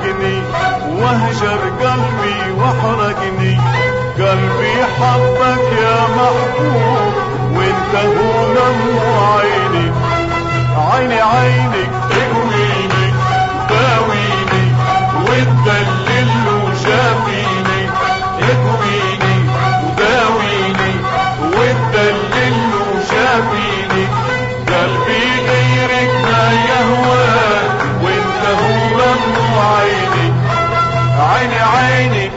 فارقني وهجر قلبي واحرقني. قلبي حبك يا محبوب وانت هو دموع عيني. عيني عينك تكويني داويني وتدلل وشافيني. اكويني وداويني وتدلل وشافيني. قلبي غيرك ما يهوى وانت هو دموع عيني. عيني عينك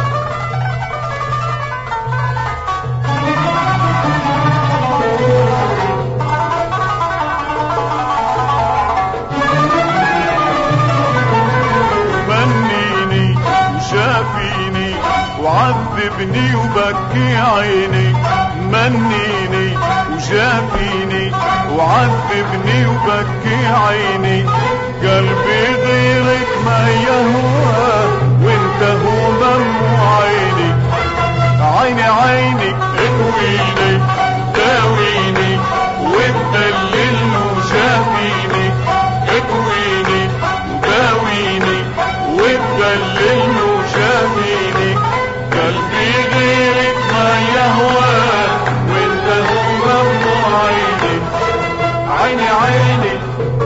وعذبني وبكي عيني. منيني وجافيني وعذبني وبكي عيني. قلبي غيرك ما يهوى وانت هو دموع عيني. عيني عينك اكويني داويني وتدلل وجافيني. اكويني وداويني وتدلل وجافيني. قلبي غيرك ما يهوى وانت هو دموع عيني. عيني عيني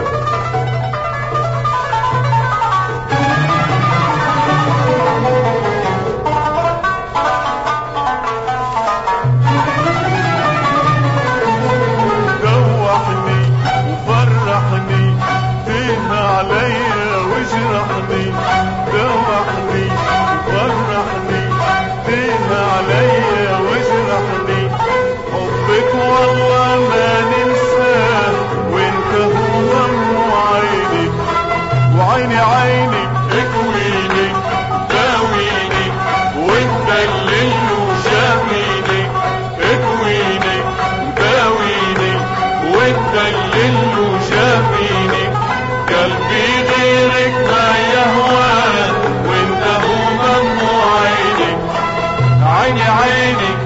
دوحني وفرحني فيه عليا وجرحني. دوحني وفرحني فيه عليا وجرحني. حبك والله ما ننساه وانت هو دموع عيني. وعيني عيني اكويني داويني وتدلل وشافيني. اكويني وداويني وتدلل وشافيني. قلبي غيرك ما يهوى وانت هو دموع عيني. عيني عيني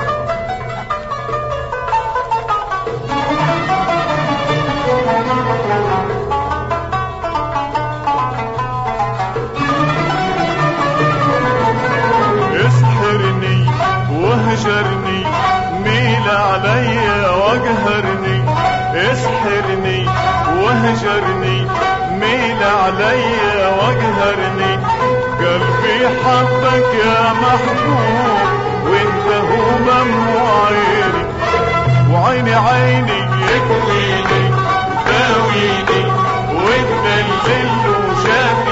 اسحرني وهجرني ميل عليا واقهرني. اسحرني وهجرني ميل عليا واقهرني. قلبي حبك يا محبوب وانت هو دموع عيني. وعيني عيني يكويني داويني وتدلل وشافيني.